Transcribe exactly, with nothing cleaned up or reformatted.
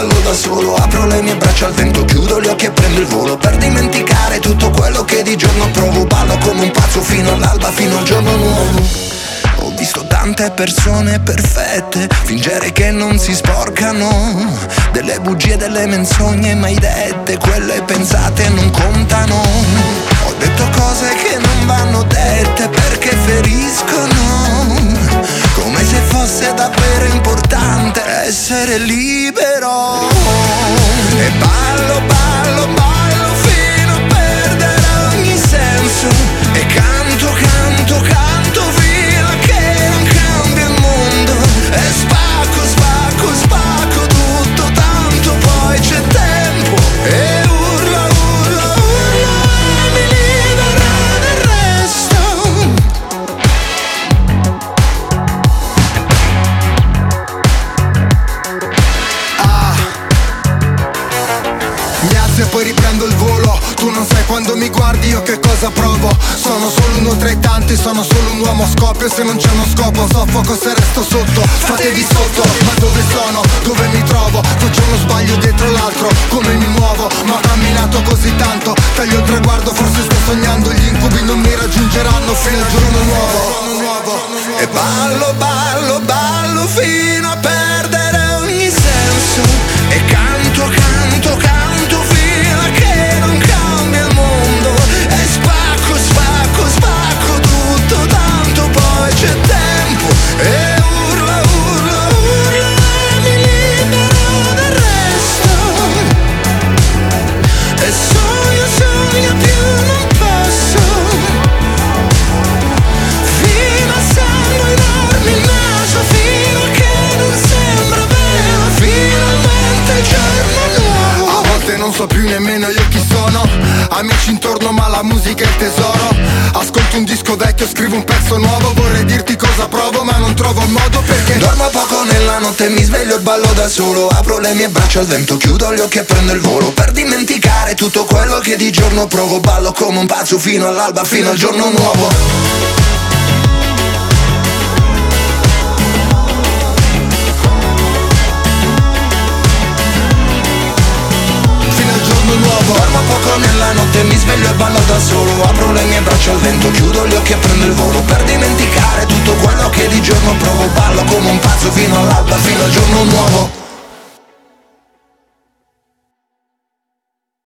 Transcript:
ballo da solo, apro le mie braccia al vento, chiudo gli occhi e prendo il volo per dimenticare tutto quello che di giorno provo. Ballo come un pazzo fino all'alba, fino al giorno nuovo. Ho visto tante persone perfette fingere che non si sporcano, delle bugie, delle menzogne mai dette, quelle pensate non contano. Ho detto cose che non vanno dette perché feriscono, come se fosse davvero importante essere libero. E ballo, ballo, ballo fino a perdere ogni senso, e canto, canto, canto fino a che non cambia il mondo. E spacco, spacco, spacco tutto, tanto poi c'è tempo. E urla, urla, urla, e mi libera del resto. Ah, mi alzo e poi riprendo il volo. Tu non sai quando mi guardi io che cosa provo. Sono solo uno tra i tanti, sono solo un uomo a scoppio. Se non c'è uno scopo soffoco se resto sotto. Fatevi sotto, ma dove sono? Dove mi trovo? Faccio uno sbaglio dietro l'altro, come mi muovo? Ma ho camminato così tanto, taglio il traguardo, forse sto sognando. Gli incubi non mi raggiungeranno fino al giorno nuovo. E ballo, ballo, ballo fino a perdere ogni senso. E canto, canto, canto fino a che non cambia il mondo. E spacco, spacco, spacco tutto, tanto poi c'è tempo. E urla, urla, urla, e mi libero del resto. E sogno, sogno più non posso, fino a sanguinarmi il naso, fino a che non sembra vero, finalmente il giorno nuovo. A volte non so più nemmeno io chi sono, amici intorno ma la musica è il tesoro. Ascolto un disco vecchio, scrivo un pezzo nuovo, vorrei dirti cosa provo ma non trovo il modo perché dormo poco nella notte, mi sveglio e ballo da solo. Apro le mie braccia al vento, chiudo gli occhi e prendo il volo per dimenticare tutto quello che di giorno provo. Ballo come un pazzo fino all'alba, fino al giorno nuovo. Dormo poco nella notte, mi sveglio e ballo da solo. Apro le mie braccia al vento, chiudo gli occhi e prendo il volo per dimenticare tutto quello che di giorno provo. Ballo come un pazzo fino all'alba, fino al giorno nuovo.